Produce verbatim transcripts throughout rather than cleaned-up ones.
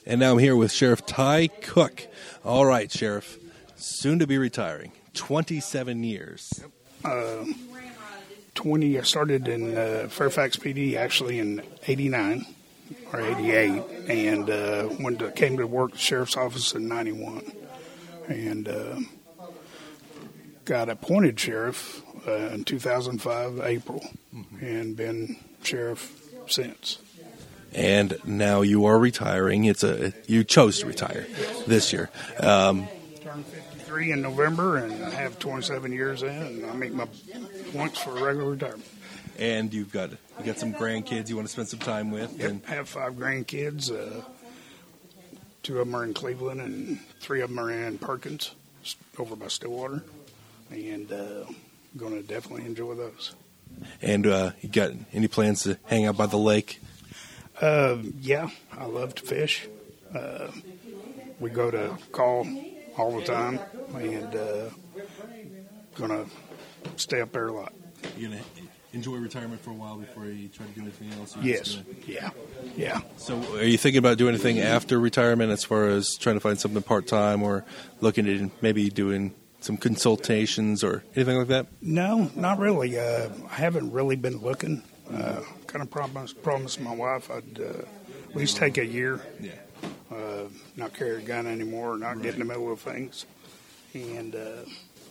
And now I'm here with Sheriff Ty Cook. All right, Sheriff, soon to be retiring, twenty-seven years. Uh, twenty. I started in uh, Fairfax P D actually in eighty-nine or eighty-eight, and uh, went to, came to work at the sheriff's office in ninety-one, and uh, got appointed sheriff uh, in two thousand five April, mm-hmm. and been sheriff since. And now you are retiring. It's a you chose to retire this year. Um, Turned fifty-three in November, and I have twenty-seven years in, and I make my points for regular retirement. And you've got you got some grandkids you want to spend some time with. Yep, and I have five grandkids. Uh, two of them are in Cleveland, and three of them are in Perkins, over by Stillwater. And uh, I'm going to definitely enjoy those. And uh, you got any plans to hang out by the lake? Uh, yeah, I love to fish. Uh, we go to call all the time, and uh, gonna stay up there a lot. You're gonna enjoy retirement for a while before you try to do anything else? Yes, gonna... yeah, yeah. So, are you thinking about doing anything after retirement, as far as trying to find something part time, or looking at maybe doing some consultations or anything like that? No, not really. Uh, I haven't really been looking. Uh, kind of promised, promised my wife I'd uh, at least take a year, yeah. uh, not carry a gun anymore, not right. get in the middle of things. And uh,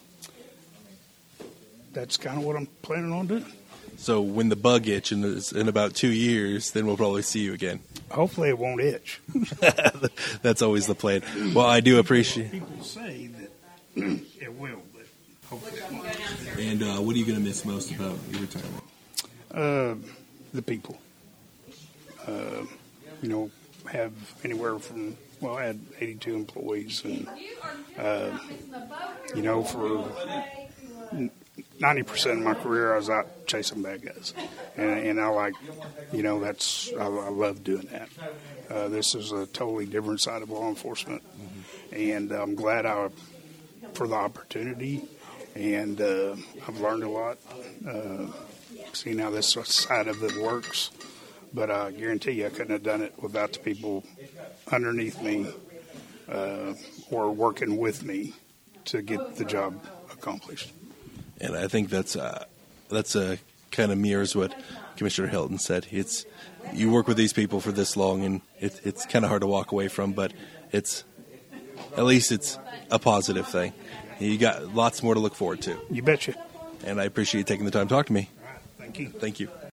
that's kind of what I'm planning on doing. So when the bug itch in, in about two years, then we'll probably see you again. Hopefully it won't itch. That's always the plan. Well, I do appreciate it. People say that it will, but hopefully it won't. And uh, what are you going to miss most about your retirement? Uh, the people. Uh, you know, have anywhere from, well, I had eighty-two employees, and, uh, you know, for ninety percent of my career, I was out chasing bad guys. And, and I like, you know, that's, I, I love doing that. Uh, this is a totally different side of law enforcement. Mm-hmm. And I'm glad I, for the opportunity, and uh, I've learned a lot. Uh, Seeing how this side of it works, but I guarantee you I couldn't have done it without the people underneath me uh, or working with me to get the job accomplished. And I think that's uh, that's uh, kind of mirrors what Commissioner Hilton said. It's you work with these people for this long, and it, it's kind of hard to walk away from, but it's at least it's a positive thing. You got lots more to look forward to. You betcha. And I appreciate you taking the time to talk to me. Thank you. Thank you.